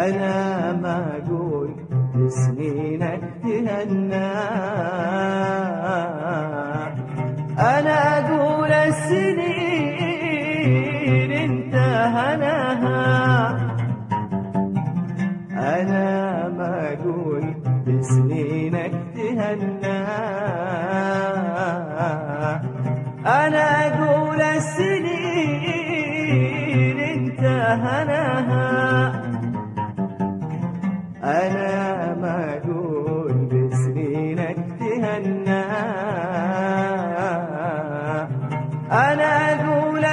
أنا ما أقول بسنينك تهنى، أنا أقول السنين انت هناها. أنا ما أقول بسنينك تهنى، أنا أقول السنين انت هناها. أنا ما أقول بسنينك تهنى، أنا أقول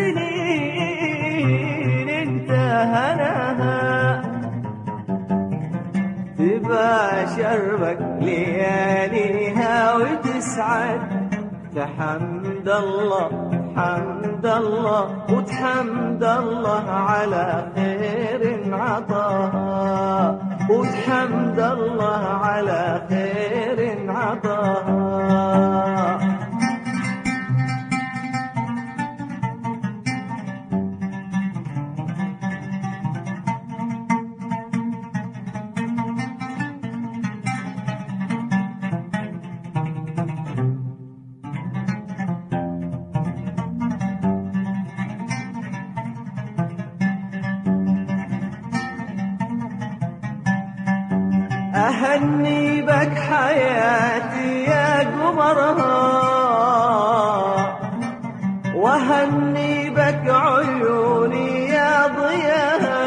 السنين انت هناها. تباشر بك لياليها وتسعد، تحمد الله حمد الله وتحمد الله على خير عطاها، وتحمد الله على خير عطاها. أهني بك حياتي يا قمرها، وهني بك عيوني يا ضياها.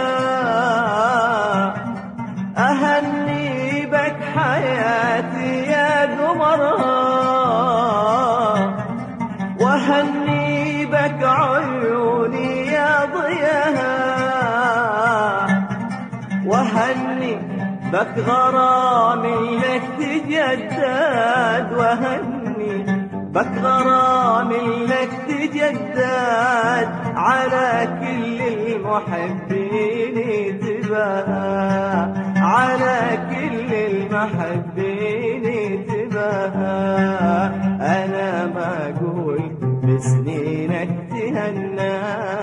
أهني بك حياتي يا قمرها، وهني بك عيوني يا ضياها. وهني بك غرامي لك تجدد، وهني بك غرامي لك تجدد على كل المحبين تباها، على كل المحبين تباها. أنا ما أقول بسنينك تهنى،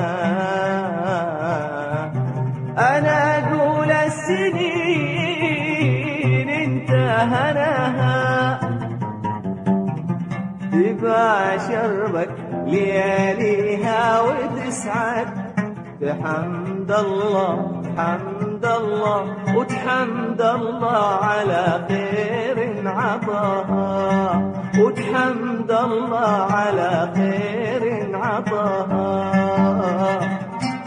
أنا أقول السنين انت هناها. تباشر بك لياليها وتسعد، تحمد الله حمد الله وتحمد الله على خير عطاها، وتحمد الله على خير عطاها.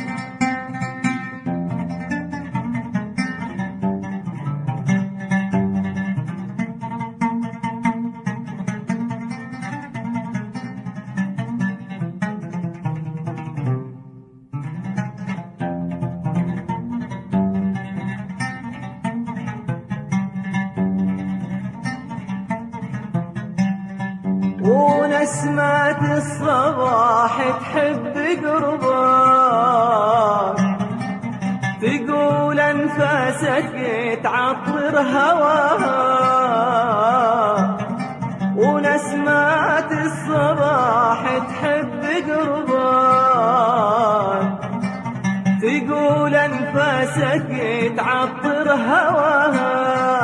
ونسمات الصباح تحب قربك، تقول أنفاسك تعطر هواها. ونسمات الصباح تحب قربك، تقول أنفاسك تعطر هواها.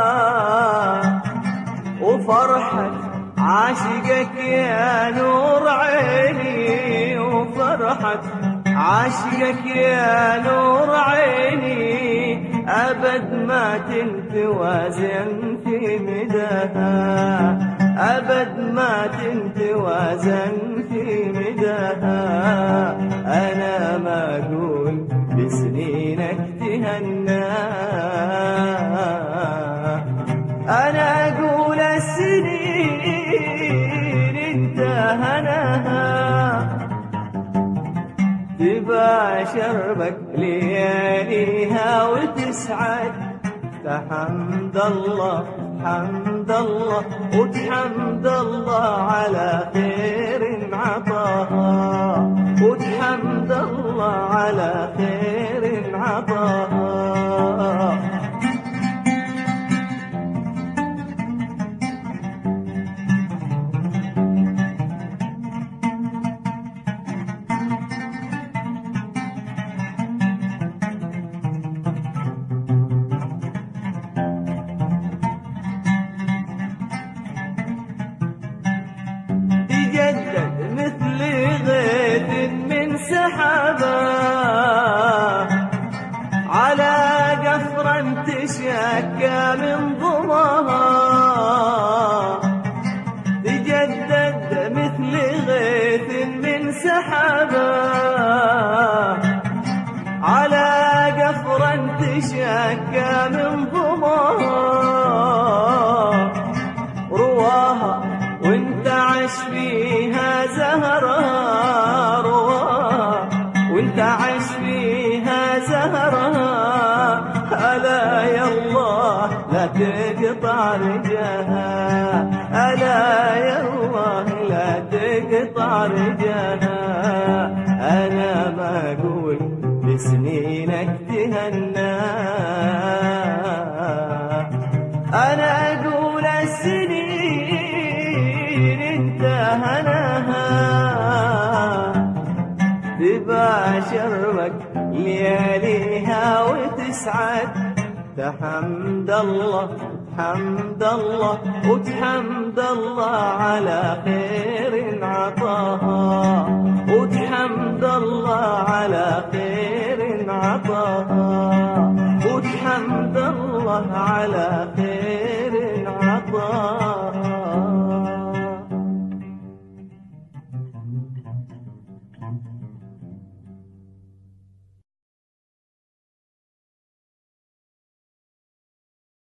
وفرحة عاشقك يا نور عيني، وفرحة عاشقك يا نور عيني أبد ما تنتوازن في مداها، أبد ما تنتوازن في مداها. أنا ما أقول بسنينك تهنى، أنا أقول السنين انت هناها. تباشر بك لياليها وتسعد، تحمد الله حمد الله وتحمد الله على خير عطاها، وتحمد الله على خير عطاها. سحابه على قفر تشكى من ظماها رواها وانت عش فيها زهرها رواها وانت عش فيها زهرها ألا يا الله لا تقطع رجاها ألا يا الله لا تقطع رجاها أنا ما أقول بسنينك تهنى أنا أقول السنين انت هناها تباشر بك لياليها وتسعد تحمد الله حمد الله وتحمد الله على خير عطاها وتحمد الله على خير عطاها وتحمد الله على خير